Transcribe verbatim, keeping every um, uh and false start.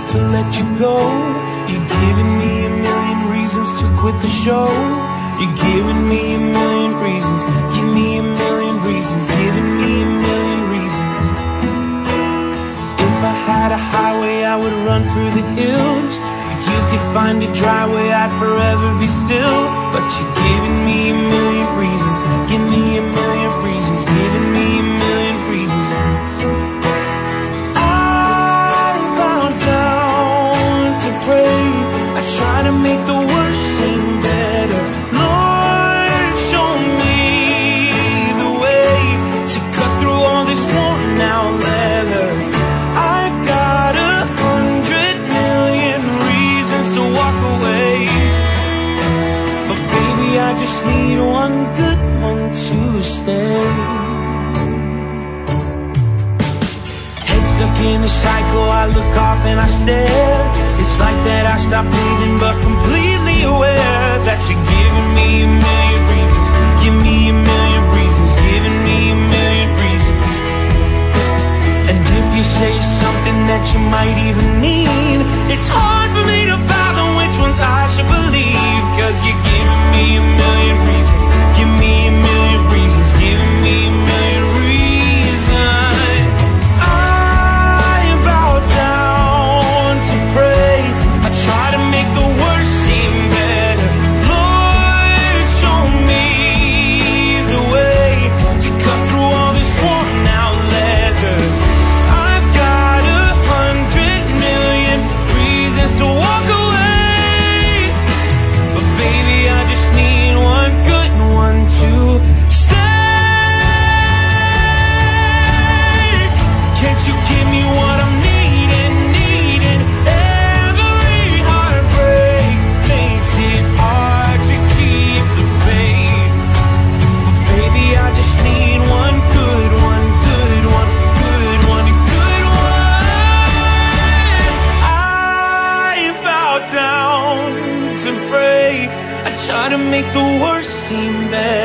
to let you go. You're giving me a million reasons to quit the show. You're giving me a million reasons. Give me a million reasons. Giving me a million reasons. If I had a highway, I would run through the hills. If you could find a dry way, I'd forever be still. But you're giving me a million reasons. Give me a million reasons. Giving me a million reasons. I bow down to pray. I try to make the worst seem better. Lord, show me the way to cut through all this worn out leather. I've got a hundred million reasons to walk away, but baby, I just need one good one to stay. Head stuck in a cycle, I look off and I stare. It's like that I stop breathing, but completely aware that you're giving me a million reasons. Give me a million reasons. Giving me a million reasons. And if you say something that you might even mean, it's hard for me to fathom which ones I should believe. Cause you're giving me a million reasons. Give me a million reasons. Giving me a million reasons. I bow down to pray. I try to make the worst seem better. Lord, show me the way to cut through all this worn out leather. I've got a hundred million reasons to walk away, but baby, I just need one good one to stay. Can't you give me what I'm needing, needing? Every heartbreak makes it hard to keep the faith, but baby, I just need one good one, good one, good one, good one. I bow down to pray. I try to make the worst seem better.